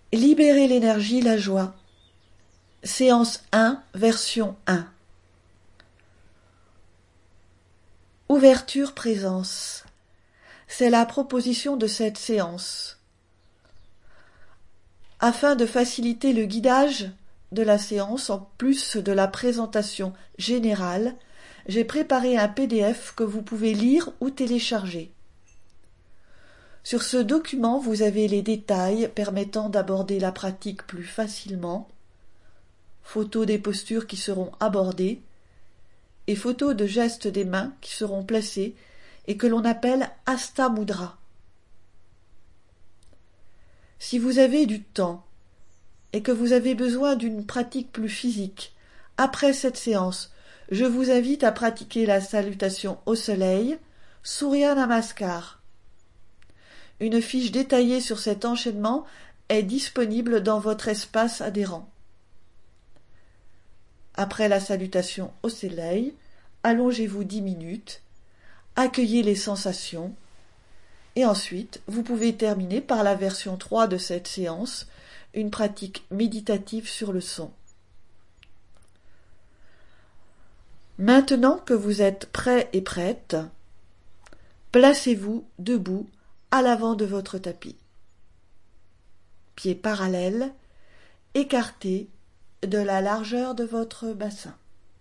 Libérer l'énergie, la joie. Séance 1, version 1. Ouverture présence. C'est la proposition de cette séance. Afin de faciliter le guidage de la séance, en plus de la présentation générale, j'ai préparé un PDF que vous pouvez lire ou télécharger. Sur ce document, vous avez les détails permettant d'aborder la pratique plus facilement, photos des postures qui seront abordées et photos de gestes des mains qui seront placés et que l'on appelle Hasta Mudra. Si vous avez du temps et que vous avez besoin d'une pratique plus physique, après cette séance, je vous invite à pratiquer la salutation au soleil, Surya Namaskar. Une fiche détaillée sur cet enchaînement est disponible dans votre espace adhérent. Après la salutation au soleil, allongez-vous 10 minutes, accueillez les sensations, et ensuite vous pouvez terminer par la version 3 de cette séance, une pratique méditative sur le son. Maintenant que vous êtes prêt et prête, placez-vous debout à l'avant de votre tapis. Pieds parallèles, écartés de la largeur de votre bassin.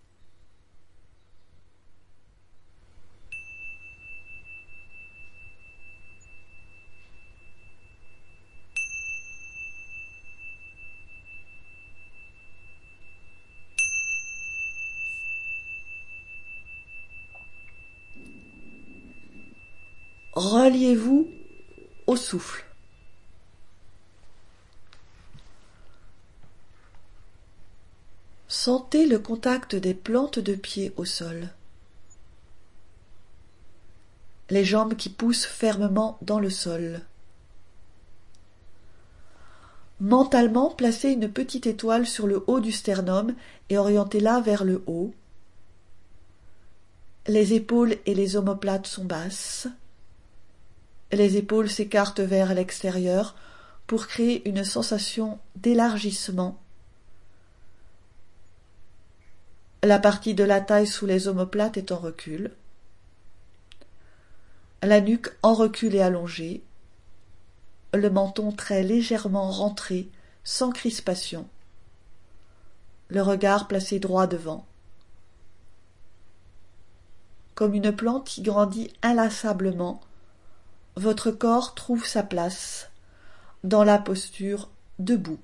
Reliez-vous au souffle. Sentez le contact des plantes de pied au sol. Les jambes qui poussent fermement dans le sol. Mentalement, placez une petite étoile sur le haut du sternum et orientez-la vers le haut. Les épaules et les omoplates sont basses. Les épaules s'écartent vers l'extérieur pour créer une sensation d'élargissement. La partie de la taille sous les omoplates est en recul. La nuque en recul et allongée. Le menton très légèrement rentré, sans crispation. Le regard placé droit devant. Comme une plante qui grandit inlassablement, votre corps trouve sa place dans la posture debout.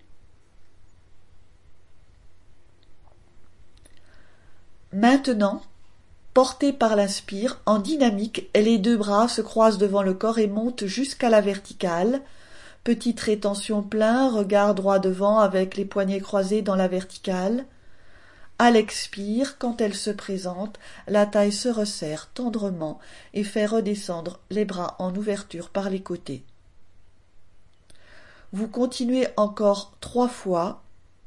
Maintenant, porté par l'inspire, en dynamique, les deux bras se croisent devant le corps et montent jusqu'à la verticale. Petite rétention plein, regard droit devant avec les poignets croisés dans la verticale. À l'expire, quand elle se présente, la taille se resserre tendrement et fait redescendre les bras en ouverture par les côtés. Vous continuez encore 3 fois.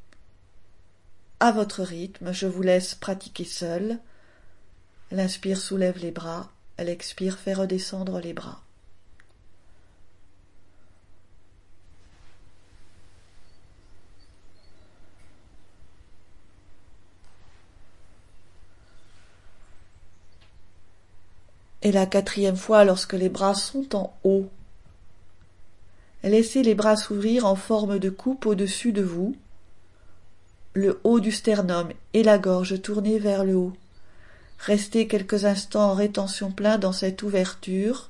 À votre rythme, je vous laisse pratiquer seul. L'inspire soulève les bras, l'expire fait redescendre les bras. Et la 4e fois, lorsque les bras sont en haut, laissez les bras s'ouvrir en forme de coupe au-dessus de vous, le haut du sternum et la gorge tournés vers le haut. Restez quelques instants en rétention plein dans cette ouverture.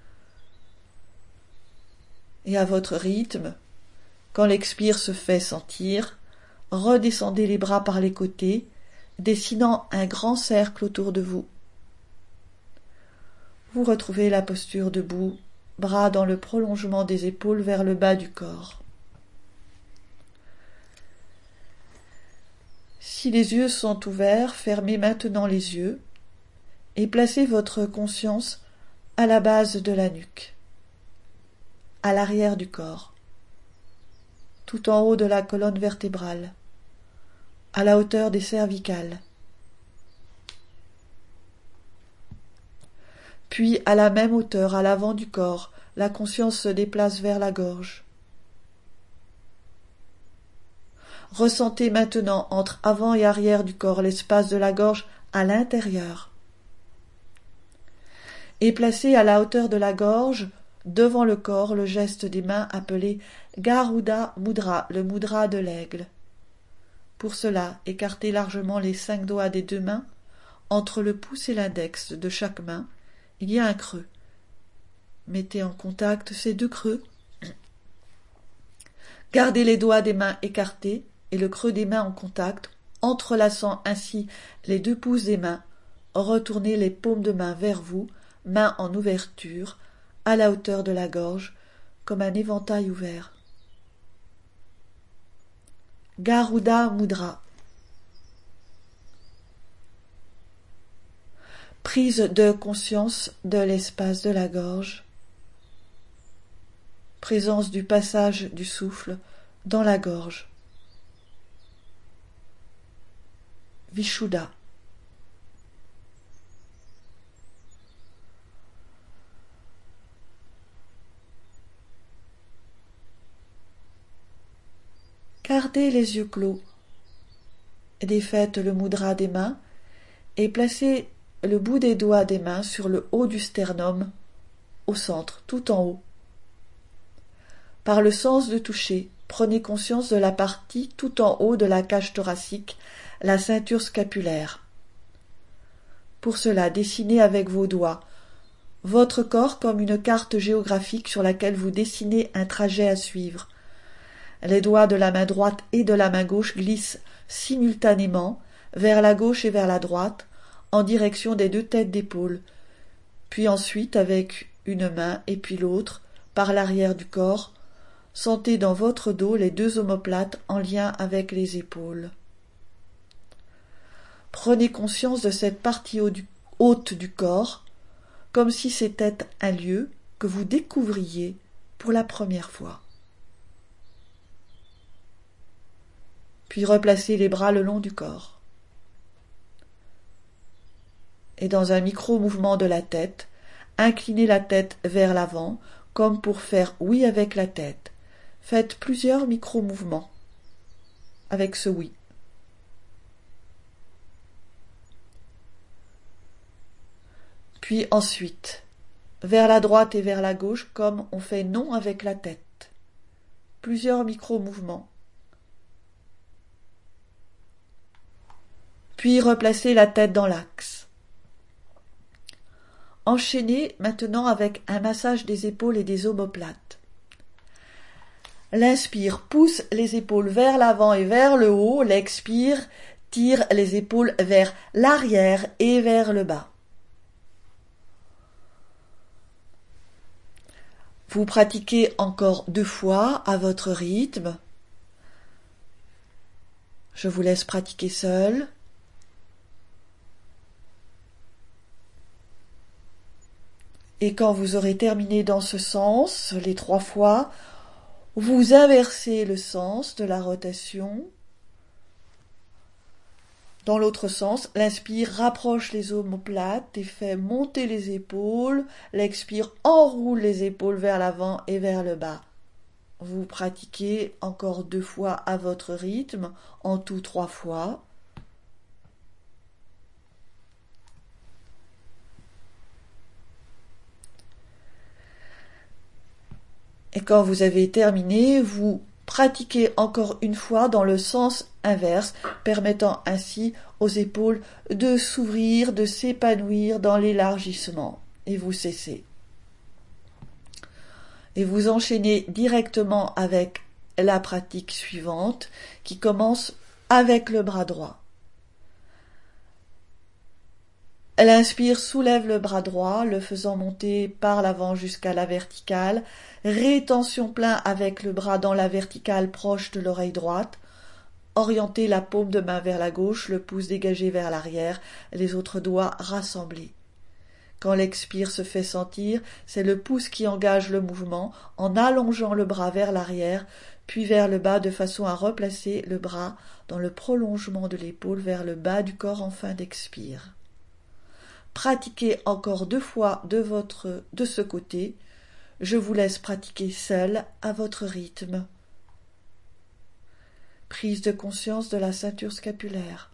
Et à votre rythme, quand l'expire se fait sentir, redescendez les bras par les côtés, dessinant un grand cercle autour de vous. Vous retrouvez la posture debout, bras dans le prolongement des épaules vers le bas du corps. Si les yeux sont ouverts, fermez maintenant les yeux et placez votre conscience à la base de la nuque, à l'arrière du corps, tout en haut de la colonne vertébrale, à la hauteur des cervicales. Puis, à la même hauteur, à l'avant du corps, la conscience se déplace vers la gorge. Ressentez maintenant entre avant et arrière du corps l'espace de la gorge à l'intérieur. Et placez à la hauteur de la gorge, devant le corps, le geste des mains appelé Garuda Mudra, le mudra de l'aigle. Pour cela, écartez largement les 5 doigts des 2 mains. Entre le pouce et l'index de chaque main, il y a un creux. Mettez en contact ces 2 creux. Gardez les doigts des mains écartés et le creux des mains en contact, entrelaçant ainsi les 2 pouces des mains. Retournez les paumes de main vers vous, mains en ouverture, à la hauteur de la gorge, comme un éventail ouvert. Garuda Mudra. Prise de conscience de l'espace de la gorge. Présence du passage du souffle dans la gorge. Vishuddha. Gardez les yeux clos. Défaites le mudra des mains et placez le bout des doigts des mains sur le haut du sternum, au centre, tout en haut. Par le sens de toucher, prenez conscience de la partie tout en haut de la cage thoracique, la ceinture scapulaire. Pour cela, dessinez avec vos doigts votre corps comme une carte géographique sur laquelle vous dessinez un trajet à suivre. Les doigts de la main droite et de la main gauche glissent simultanément vers la gauche et vers la droite, en direction des 2 têtes d'épaule, puis ensuite avec une main et puis l'autre, par l'arrière du corps, sentez dans votre dos les 2 omoplates en lien avec les épaules. Prenez conscience de cette partie haute du corps, comme si c'était un lieu que vous découvriez pour la première fois. Puis replacez les bras le long du corps. Et dans un micro-mouvement de la tête, inclinez la tête vers l'avant, comme pour faire oui avec la tête. Faites plusieurs micro-mouvements avec ce oui. Puis ensuite, vers la droite et vers la gauche, comme on fait non avec la tête. Plusieurs micro-mouvements. Puis replacez la tête dans l'axe. Enchaînez maintenant avec un massage des épaules et des omoplates. L'inspire pousse les épaules vers l'avant et vers le haut. L'expire tire les épaules vers l'arrière et vers le bas. Vous pratiquez encore 2 fois à votre rythme. Je vous laisse pratiquer seul. Et quand vous aurez terminé dans ce sens, les 3 fois, vous inversez le sens de la rotation. Dans l'autre sens, l'inspire rapproche les omoplates et fait monter les épaules. L'expire enroule les épaules vers l'avant et vers le bas. Vous pratiquez encore 2 fois à votre rythme, en tout 3 fois. Et quand vous avez terminé, vous pratiquez encore une fois dans le sens inverse, permettant ainsi aux épaules de s'ouvrir, de s'épanouir dans l'élargissement. Et vous cessez. Et vous enchaînez directement avec la pratique suivante, qui commence avec le bras droit. L'inspire soulève le bras droit, le faisant monter par l'avant jusqu'à la verticale. Rétention plein avec le bras dans la verticale proche de l'oreille droite. Orientez la paume de main vers la gauche, le pouce dégagé vers l'arrière, les autres doigts rassemblés. Quand l'expire se fait sentir, c'est le pouce qui engage le mouvement en allongeant le bras vers l'arrière, puis vers le bas de façon à replacer le bras dans le prolongement de l'épaule vers le bas du corps en fin d'expire. Pratiquez encore 2 fois de ce côté. Je vous laisse pratiquer seul à votre rythme. Prise de conscience de la ceinture scapulaire.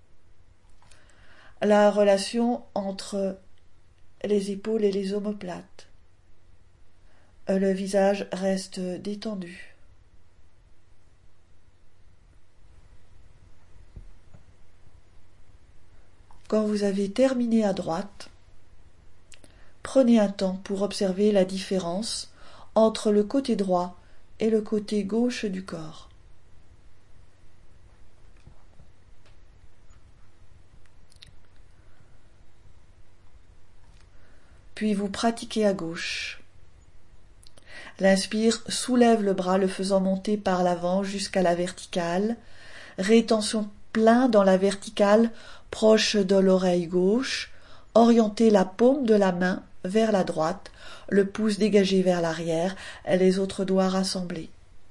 La relation entre les épaules et les omoplates. Le visage reste détendu. Quand vous avez terminé à droite, prenez un temps pour observer la différence entre le côté droit et le côté gauche du corps. Puis vous pratiquez à gauche. L'inspire soulève le bras, le faisant monter par l'avant jusqu'à la verticale. Rétention plein dans la verticale, proche de l'oreille gauche. Orientez la paume de la main vers la droite, le pouce dégagé vers l'arrière, les autres doigts rassemblés.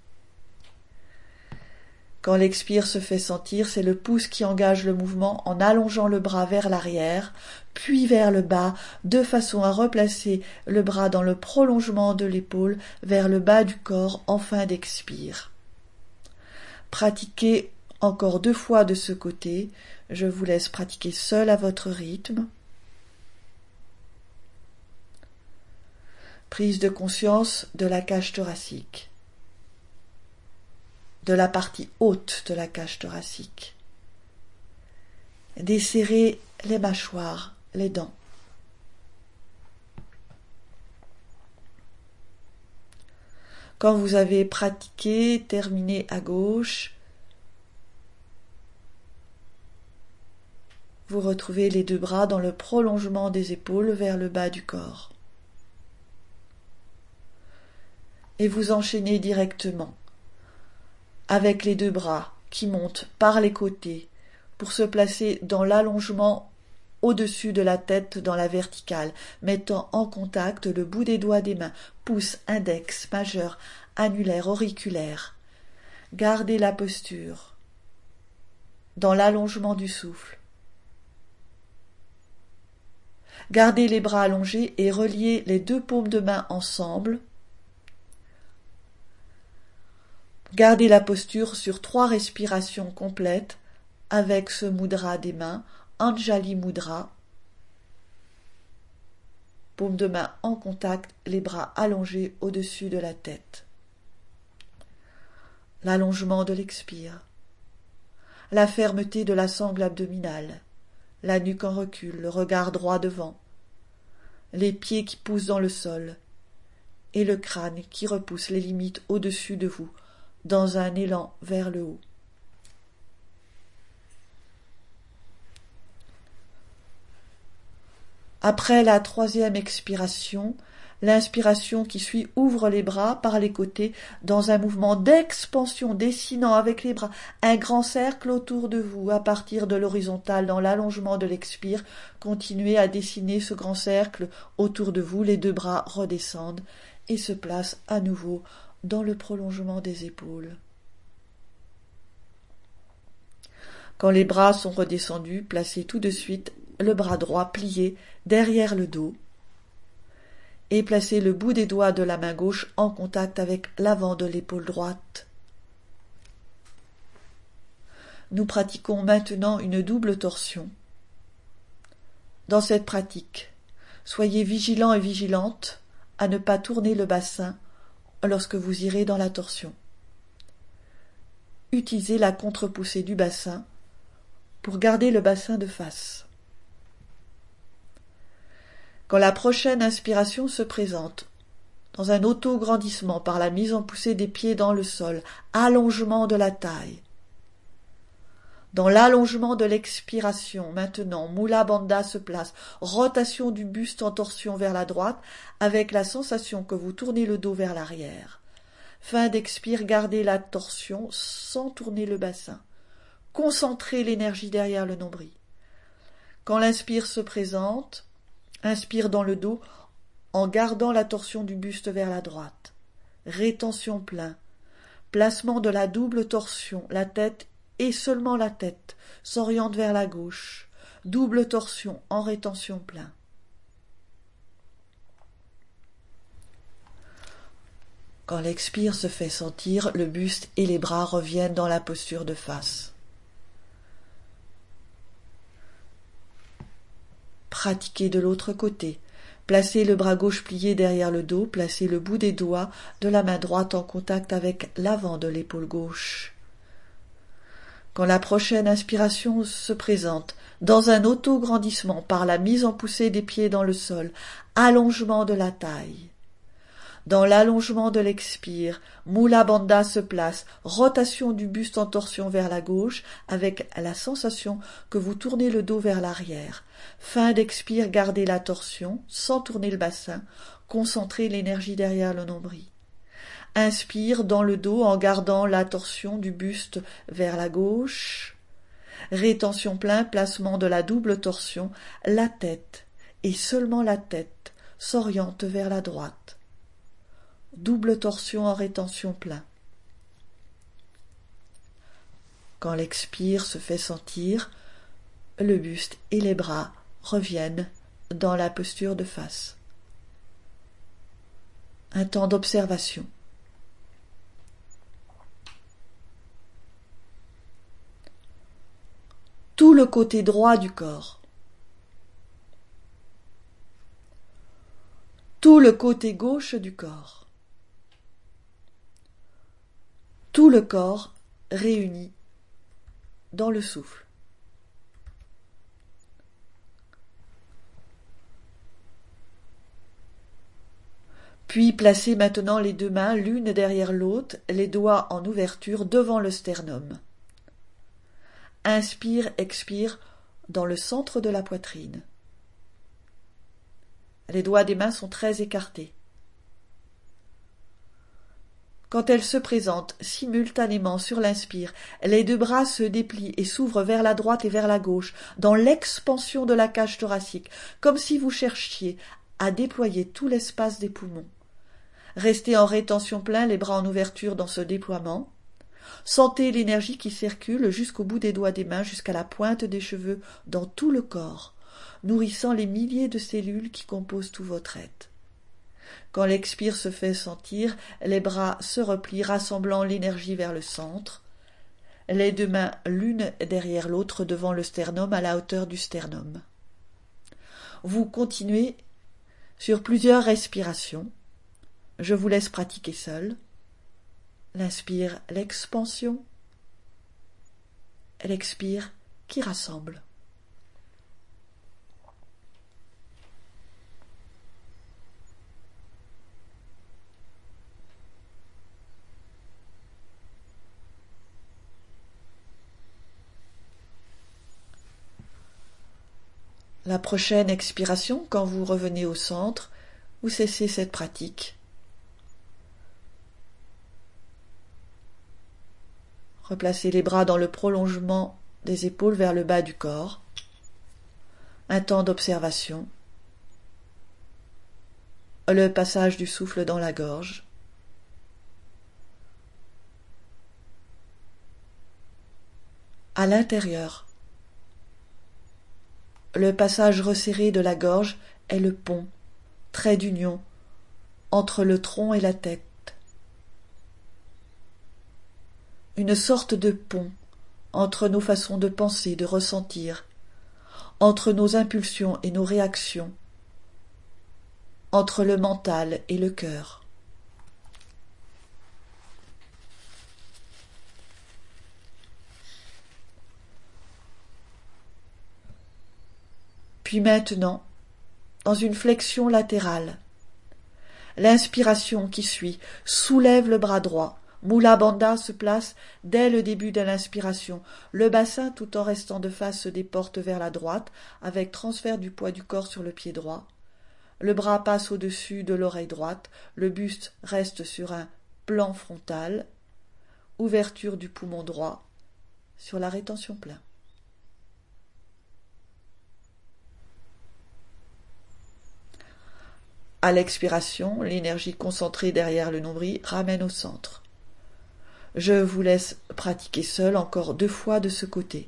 Quand l'expire se fait sentir, c'est le pouce qui engage le mouvement en allongeant le bras vers l'arrière, puis vers le bas, de façon à replacer le bras dans le prolongement de l'épaule vers le bas du corps en fin d'expire. Pratiquez encore 2 fois de ce côté. Je vous laisse pratiquer seul à votre rythme. Prise de conscience de la cage thoracique, de la partie haute de la cage thoracique. Desserrez les mâchoires, les dents. Quand vous avez pratiqué, terminé à gauche, vous retrouvez les 2 bras dans le prolongement des épaules vers le bas du corps. Et vous enchaînez directement avec les 2 bras qui montent par les côtés pour se placer dans l'allongement au-dessus de la tête dans la verticale, mettant en contact le bout des doigts des mains, pouce, index, majeur, annulaire, auriculaire. Gardez la posture dans l'allongement du souffle. Gardez les bras allongés et reliez les 2 paumes de main ensemble. Gardez la posture sur 3 respirations complètes avec ce mudra des mains, Anjali Mudra. Paume de main en contact, les bras allongés au-dessus de la tête. L'allongement de l'expire. La fermeté de la sangle abdominale. La nuque en recul, le regard droit devant. Les pieds qui poussent dans le sol. Et le crâne qui repousse les limites au-dessus de vous, dans un élan vers le haut. Après la 3e expiration, l'inspiration qui suit ouvre les bras par les côtés dans un mouvement d'expansion, dessinant avec les bras un grand cercle autour de vous à partir de l'horizontale dans l'allongement de l'expire. Continuez à dessiner ce grand cercle autour de vous, les 2 bras redescendent et se placent à nouveau dans le prolongement des épaules. Quand les bras sont redescendus, placez tout de suite le bras droit plié derrière le dos et placez le bout des doigts de la main gauche en contact avec l'avant de l'épaule droite. Nous pratiquons maintenant une double torsion. Dans cette pratique, soyez vigilants et vigilantes à ne pas tourner le bassin lorsque vous irez dans la torsion. Utilisez la contre-poussée du bassin pour garder le bassin de face. Quand la prochaine inspiration se présente, dans un auto-grandissement par la mise en poussée des pieds dans le sol, allongement de la taille. Dans l'allongement de l'expiration, maintenant, Mula Bandha se place, rotation du buste en torsion vers la droite, avec la sensation que vous tournez le dos vers l'arrière. Fin d'expire, gardez la torsion sans tourner le bassin. Concentrez l'énergie derrière le nombril. Quand l'inspire se présente, inspire dans le dos en gardant la torsion du buste vers la droite. Rétention plein. Placement de la double torsion, la tête et seulement la tête s'oriente vers la gauche. Double torsion en rétention plein. Quand l'expire se fait sentir, le buste et les bras reviennent dans la posture de face. Pratiquez de l'autre côté. Placez le bras gauche plié derrière le dos, placez le bout des doigts de la main droite en contact avec l'avant de l'épaule gauche. Quand la prochaine inspiration se présente, dans un auto-grandissement par la mise en poussée des pieds dans le sol, allongement de la taille. Dans l'allongement de l'expire, Mula Bandha se place, rotation du buste en torsion vers la gauche, avec la sensation que vous tournez le dos vers l'arrière. Fin d'expire, gardez la torsion, sans tourner le bassin, concentrez l'énergie derrière le nombril. Inspire dans le dos en gardant la torsion du buste vers la gauche. Rétention plein, placement de la double torsion, la tête, et seulement la tête, s'oriente vers la droite. Double torsion en rétention plein. Quand l'expire se fait sentir, le buste et les bras reviennent dans la posture de face. Un temps d'observation. Tout le côté droit du corps. Tout le côté gauche du corps. Tout le corps réuni dans le souffle. Puis placez maintenant les deux mains l'une derrière l'autre, les doigts en ouverture devant le sternum. Inspire, expire dans le centre de la poitrine. Les doigts des mains sont très écartés. Quand elles se présentent simultanément sur l'inspire, les deux bras se déplient et s'ouvrent vers la droite et vers la gauche, dans l'expansion de la cage thoracique, comme si vous cherchiez à déployer tout l'espace des poumons. Restez en rétention plein, les bras en ouverture dans ce déploiement. Sentez l'énergie qui circule jusqu'au bout des doigts des mains, jusqu'à la pointe des cheveux, dans tout le corps, nourrissant les milliers de cellules qui composent tout votre être. Quand l'expire se fait sentir, les bras se replient, rassemblant l'énergie vers le centre. Les deux mains l'une derrière l'autre devant le sternum, à la hauteur du sternum. Vous continuez sur plusieurs respirations. Je vous laisse pratiquer seul. L'inspire, l'expansion. L'expire qui rassemble. La prochaine expiration, quand vous revenez au centre, vous cessez cette pratique. Replacez les bras dans le prolongement des épaules vers le bas du corps. Un temps d'observation. Le passage du souffle dans la gorge. À l'intérieur. Le passage resserré de la gorge est le pont, trait d'union, entre le tronc et la tête. Une sorte de pont entre nos façons de penser, de ressentir, entre nos impulsions et nos réactions, entre le mental et le cœur. Puis maintenant, dans une flexion latérale, l'inspiration qui suit soulève le bras droit. Mula Bandha se place dès le début de l'inspiration. Le bassin, tout en restant de face, se déporte vers la droite, avec transfert du poids du corps sur le pied droit. Le bras passe au-dessus de l'oreille droite. Le buste reste sur un plan frontal. Ouverture du poumon droit sur la rétention plein. À l'expiration, l'énergie concentrée derrière le nombril ramène au centre. Je vous laisse pratiquer seul encore 2 fois de ce côté.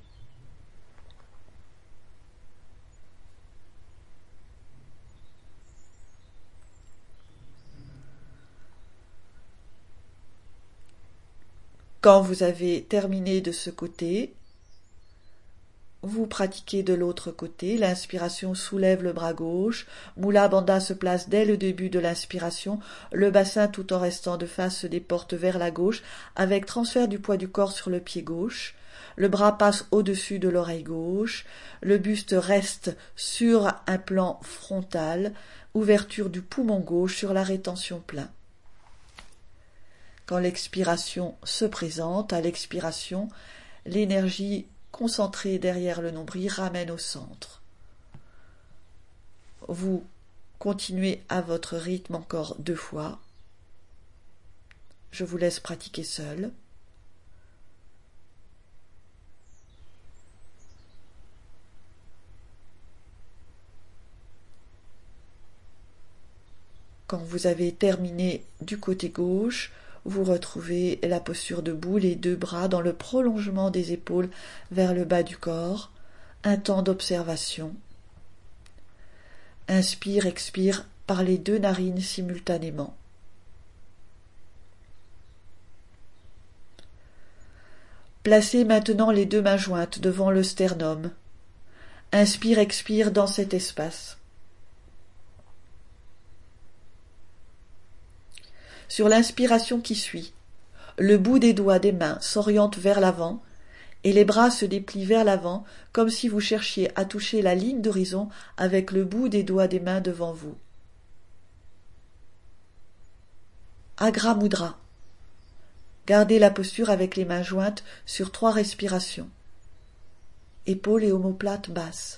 Quand vous avez terminé de ce côté, vous pratiquez de l'autre côté. L'inspiration soulève le bras gauche. Mula Bandha se place dès le début de l'inspiration. Le bassin, tout en restant de face, se déporte vers la gauche avec transfert du poids du corps sur le pied gauche. Le bras passe au-dessus de l'oreille gauche. Le buste reste sur un plan frontal. Ouverture du poumon gauche sur la rétention plein. Quand l'expiration se présente, à l'expiration, l'énergie concentrée derrière le nombril ramène au centre. Vous continuez à votre rythme encore 2 fois. Je vous laisse pratiquer seul. Quand vous avez terminé du côté gauche, vous retrouvez la posture debout, les 2 bras dans le prolongement des épaules vers le bas du corps. Un temps d'observation. Inspire, expire par les 2 narines simultanément. Placez maintenant les 2 mains jointes devant le sternum. Inspire, expire dans cet espace. Sur l'inspiration qui suit, le bout des doigts des mains s'oriente vers l'avant et les bras se déplient vers l'avant comme si vous cherchiez à toucher la ligne d'horizon avec le bout des doigts des mains devant vous. Agra Mudra. Gardez la posture avec les mains jointes sur 3 respirations. Épaules et omoplates basses.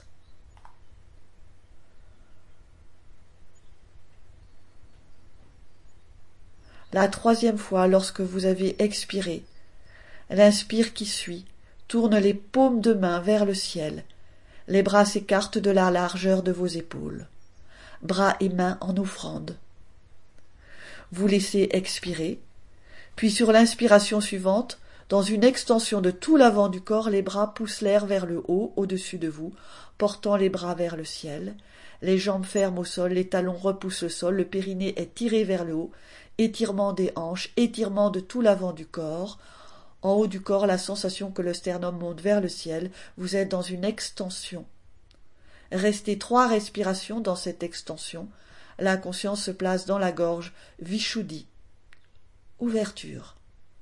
La 3e fois, lorsque vous avez expiré, l'inspire qui suit tourne les paumes de main vers le ciel. Les bras s'écartent de la largeur de vos épaules. Bras et mains en offrande. Vous laissez expirer, puis sur l'inspiration suivante, dans une extension de tout l'avant du corps, les bras poussent l'air vers le haut, au-dessus de vous, portant les bras vers le ciel. Les jambes fermes au sol, les talons repoussent le sol, le périnée est tiré vers le haut, étirement des hanches, étirement de tout l'avant du corps. En haut du corps, la sensation que le sternum monte vers le ciel, vous êtes dans une extension. Restez 3 respirations dans cette extension. La conscience se place dans la gorge, Vishuddhi. Ouverture.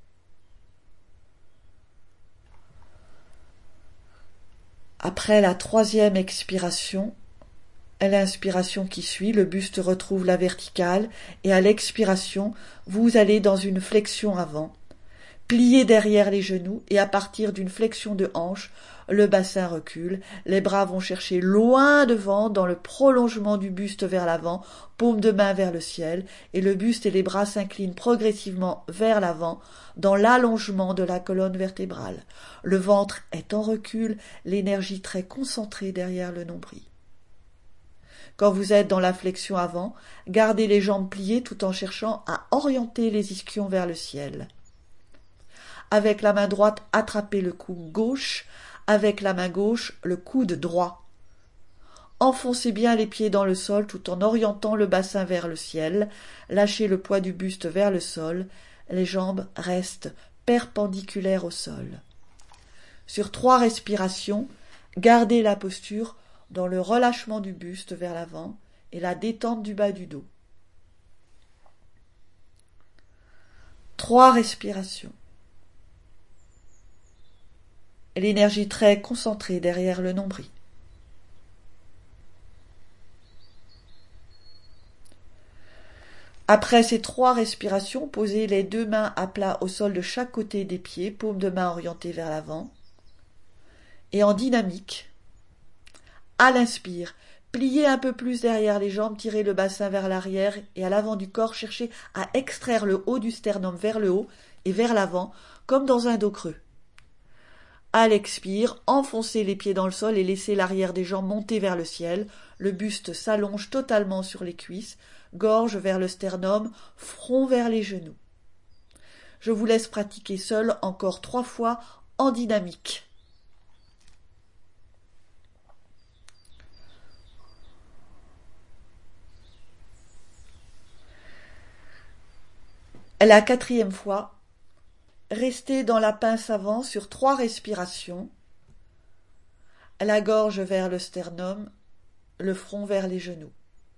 Après la 3e expiration, l'inspiration qui suit, le buste retrouve la verticale et à l'expiration, vous allez dans une flexion avant. Pliez derrière les genoux et à partir d'une flexion de hanche, le bassin recule, les bras vont chercher loin devant dans le prolongement du buste vers l'avant, paume de main vers le ciel, et le buste et les bras s'inclinent progressivement vers l'avant dans l'allongement de la colonne vertébrale. Le ventre est en recul, l'énergie très concentrée derrière le nombril. Quand vous êtes dans la flexion avant, gardez les jambes pliées tout en cherchant à orienter les ischions vers le ciel. Avec la main droite, attrapez le coude gauche, avec la main gauche, le coude droit. Enfoncez bien les pieds dans le sol tout en orientant le bassin vers le ciel, lâchez le poids du buste vers le sol, les jambes restent perpendiculaires au sol. Sur 3 respirations, gardez la posture dans le relâchement du buste vers l'avant et la détente du bas du dos. 3 respirations. L'énergie très concentrée derrière le nombril. Après ces 3 respirations, posez les 2 mains à plat au sol de chaque côté des pieds, paume de main orientée vers l'avant. Et en dynamique, à l'inspire, pliez un peu plus derrière les jambes, tirez le bassin vers l'arrière et à l'avant du corps, cherchez à extraire le haut du sternum vers le haut et vers l'avant, comme dans un dos creux. À l'expire, enfoncez les pieds dans le sol et laissez l'arrière des jambes monter vers le ciel. Le buste s'allonge totalement sur les cuisses, gorge vers le sternum, front vers les genoux. Je vous laisse pratiquer seul encore 3 fois en dynamique. La 4e fois, Restez dans la pince avant sur 3 respirations. La gorge vers le sternum, le front vers les genoux.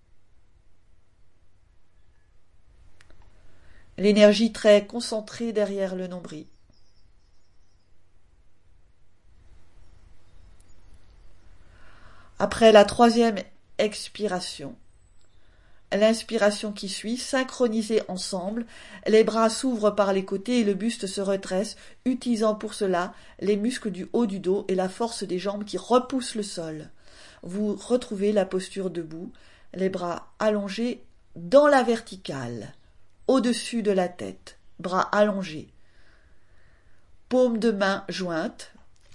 L'énergie très concentrée derrière le nombril. Après la 3e expiration, l'inspiration qui suit, synchronisés ensemble, les bras s'ouvrent par les côtés et le buste se redresse, utilisant pour cela les muscles du haut du dos et la force des jambes qui repoussent le sol. Vous retrouvez la posture debout, les bras allongés dans la verticale, au-dessus de la tête, bras allongés, paumes de main jointes.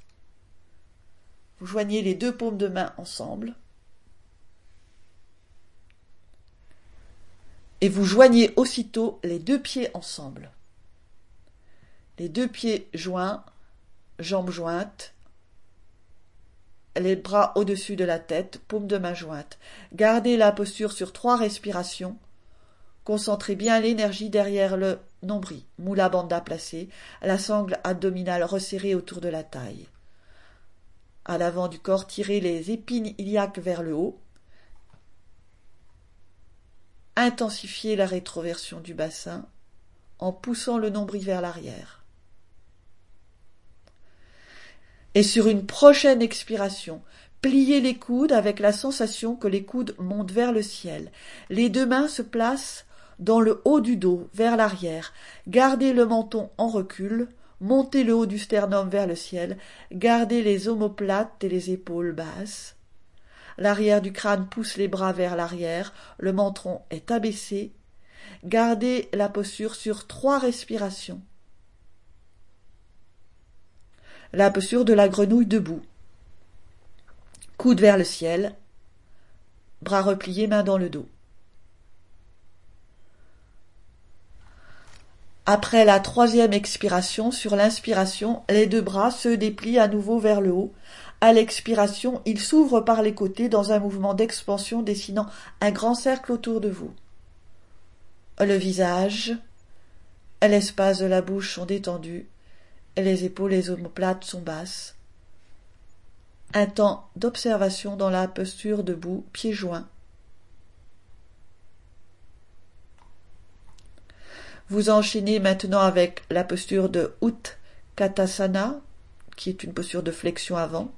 Vous joignez les 2 paumes de main ensemble. Et vous joignez aussitôt les 2 pieds ensemble. Les 2 pieds joints, jambes jointes, les bras au-dessus de la tête, paumes de main jointes. Gardez la posture sur 3 respirations. Concentrez bien l'énergie derrière le nombril. Mula Bandha placé, la sangle abdominale resserrée autour de la taille. À l'avant du corps, tirez les épines iliaques vers le haut. Intensifiez la rétroversion du bassin en poussant le nombril vers l'arrière. Et sur une prochaine expiration, pliez les coudes avec la sensation que les coudes montent vers le ciel. Les 2 mains se placent dans le haut du dos, vers l'arrière. Gardez le menton en recul, montez le haut du sternum vers le ciel, gardez les omoplates et les épaules basses. L'arrière du crâne pousse les bras vers l'arrière, le menton est abaissé. Gardez la posture sur 3 respirations. La posture de la grenouille debout. Coude vers le ciel, bras repliés, mains dans le dos. Après la 3e expiration, sur l'inspiration, les 2 bras se déplient à nouveau vers le haut. À l'expiration, ils s'ouvrent par les côtés dans un mouvement d'expansion dessinant un grand cercle autour de vous. Le visage, l'espace de la bouche sont détendus, les épaules et les omoplates sont basses. Un temps d'observation dans la posture debout, pieds joints. Vous enchaînez maintenant avec la posture de Utkatasana, qui est une posture de flexion avant.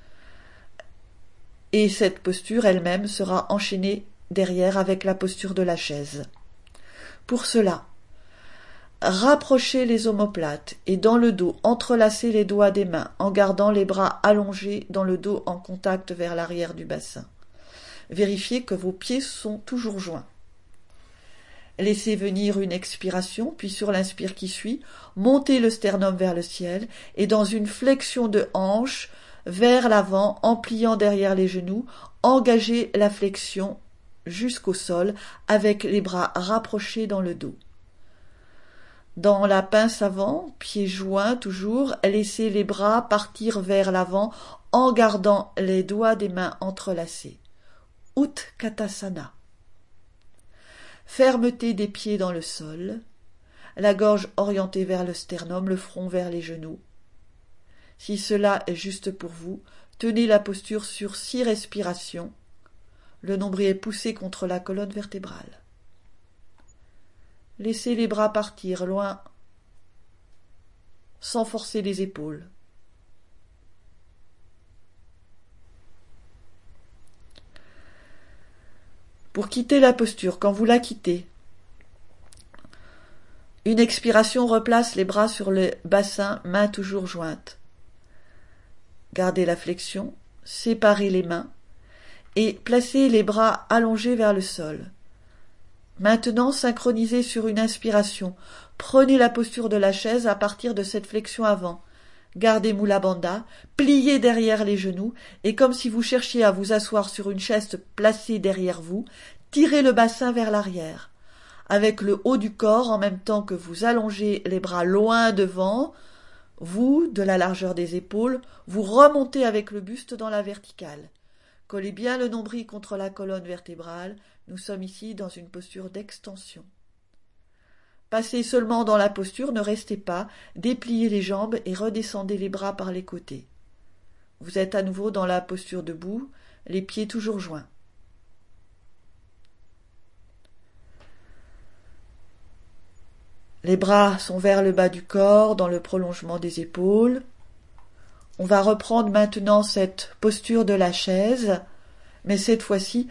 Et cette posture elle-même sera enchaînée derrière avec la posture de la chaise. Pour cela, rapprochez les omoplates et dans le dos, entrelacez les doigts des mains en gardant les bras allongés dans le dos en contact vers l'arrière du bassin. Vérifiez que vos pieds sont toujours joints. Laissez venir une expiration, puis sur l'inspire qui suit, montez le sternum vers le ciel et dans une flexion de hanche vers l'avant en pliant derrière les genoux, engagez la flexion jusqu'au sol avec les bras rapprochés dans le dos. Dans la pince avant, pieds joints toujours, laissez les bras partir vers l'avant en gardant les doigts des mains entrelacés. Utkatasana. Fermeté des pieds dans le sol, la gorge orientée vers le sternum, le front vers les genoux. Si cela est juste pour vous, tenez la posture sur 6 respirations. Le nombril est poussé contre la colonne vertébrale. Laissez les bras partir loin, sans forcer les épaules. Pour quitter la posture, quand vous la quittez, une expiration replace les bras sur le bassin, mains toujours jointes. Gardez la flexion, séparez les mains et placez les bras allongés vers le sol. Maintenant, synchronisez sur une inspiration. Prenez la posture de la chaise à partir de cette flexion avant. Gardez Mula Bandha, pliez derrière les genoux et comme si vous cherchiez à vous asseoir sur une chaise placée derrière vous, tirez le bassin vers l'arrière. Avec le haut du corps, en même temps que vous allongez les bras loin devant, vous, de la largeur des épaules, vous remontez avec le buste dans la verticale. Collez bien le nombril contre la colonne vertébrale. Nous sommes ici dans une posture d'extension. Passez seulement dans la posture, ne restez pas, dépliez les jambes et redescendez les bras par les côtés. Vous êtes à nouveau dans la posture debout, les pieds toujours joints. Les bras sont vers le bas du corps, dans le prolongement des épaules. On va reprendre maintenant cette posture de la chaise, mais cette fois-ci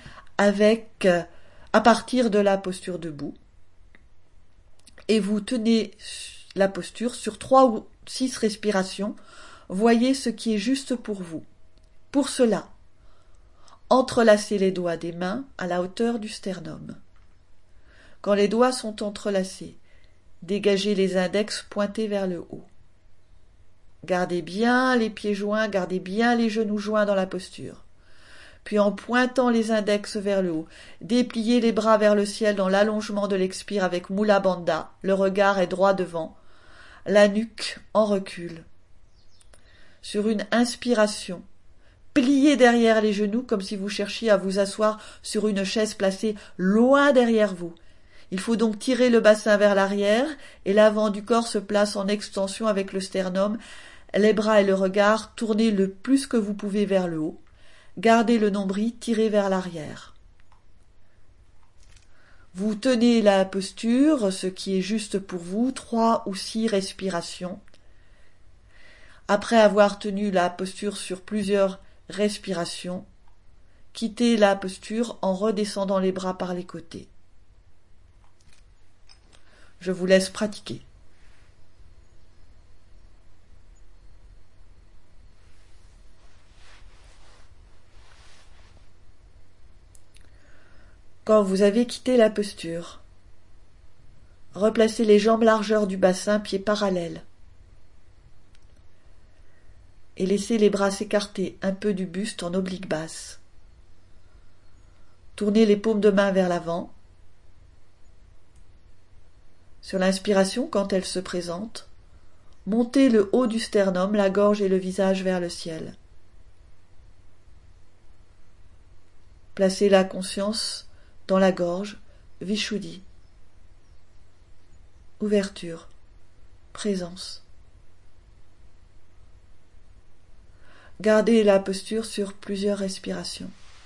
à partir de la posture debout. Et vous tenez la posture sur 3 ou 6 respirations. Voyez ce qui est juste pour vous. Pour cela, entrelacez les doigts des mains à la hauteur du sternum. Quand les doigts sont entrelacés, dégagez les index pointés vers le haut. Gardez bien les pieds joints, gardez bien les genoux joints dans la posture. Puis en pointant les index vers le haut, dépliez les bras vers le ciel dans l'allongement de l'expire avec Mula Bandha. Le regard est droit devant, la nuque en recul. Sur une inspiration, pliez derrière les genoux comme si vous cherchiez à vous asseoir sur une chaise placée loin derrière vous. Il faut donc tirer le bassin vers l'arrière et l'avant du corps se place en extension avec le sternum, les bras et le regard tournez le plus que vous pouvez vers le haut. Gardez le nombril tiré vers l'arrière. Vous tenez la posture, ce qui est juste pour vous, 3 ou 6 respirations. Après avoir tenu la posture sur plusieurs respirations, quittez la posture en redescendant les bras par les côtés. Je vous laisse pratiquer. Quand vous avez quitté la posture, replacez les jambes largeur du bassin, pieds parallèles. Et laissez les bras s'écarter un peu du buste en oblique basse. Tournez les paumes de main vers l'avant. Sur l'inspiration, quand elle se présente, montez le haut du sternum, la gorge et le visage vers le ciel. Placez la conscience dans la gorge, Vishuddhi. Ouverture, présence. Gardez la posture sur plusieurs respirations.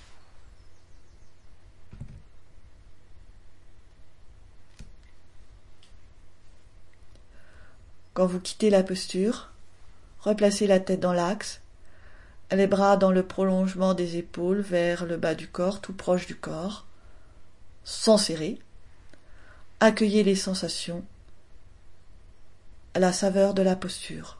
Quand vous quittez la posture, replacez la tête dans l'axe, les bras dans le prolongement des épaules vers le bas du corps, tout proche du corps, sans serrer. Accueillez les sensations, la saveur de la posture.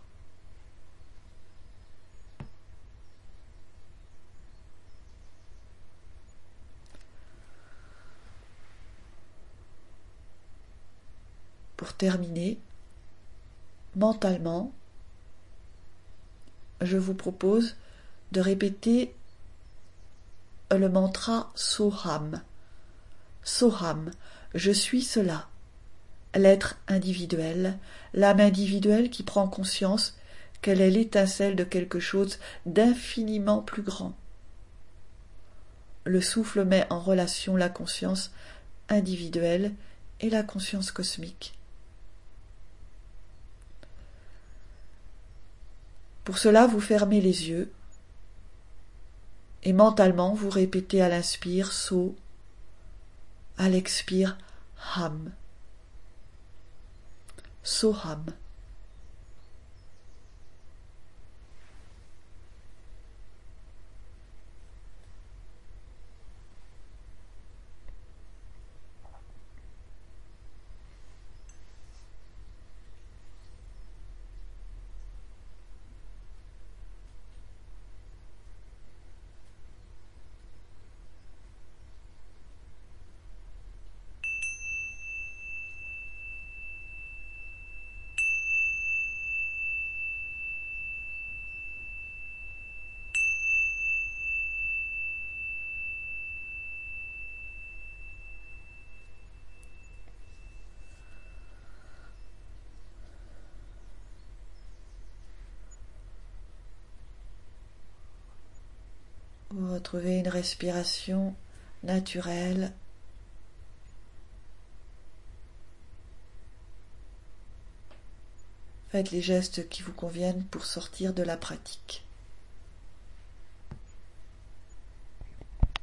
Pour terminer, mentalement, je vous propose de répéter le mantra Soham. Soham, je suis cela. L'être individuel, l'âme individuelle qui prend conscience qu'elle est l'étincelle de quelque chose d'infiniment plus grand. Le souffle met en relation la conscience individuelle et la conscience cosmique. Pour cela, vous fermez les yeux et mentalement vous répétez à l'inspire So, à l'expire Ham. Soham. Vous retrouvez une respiration naturelle, Faites les gestes qui vous conviennent pour sortir de la pratique.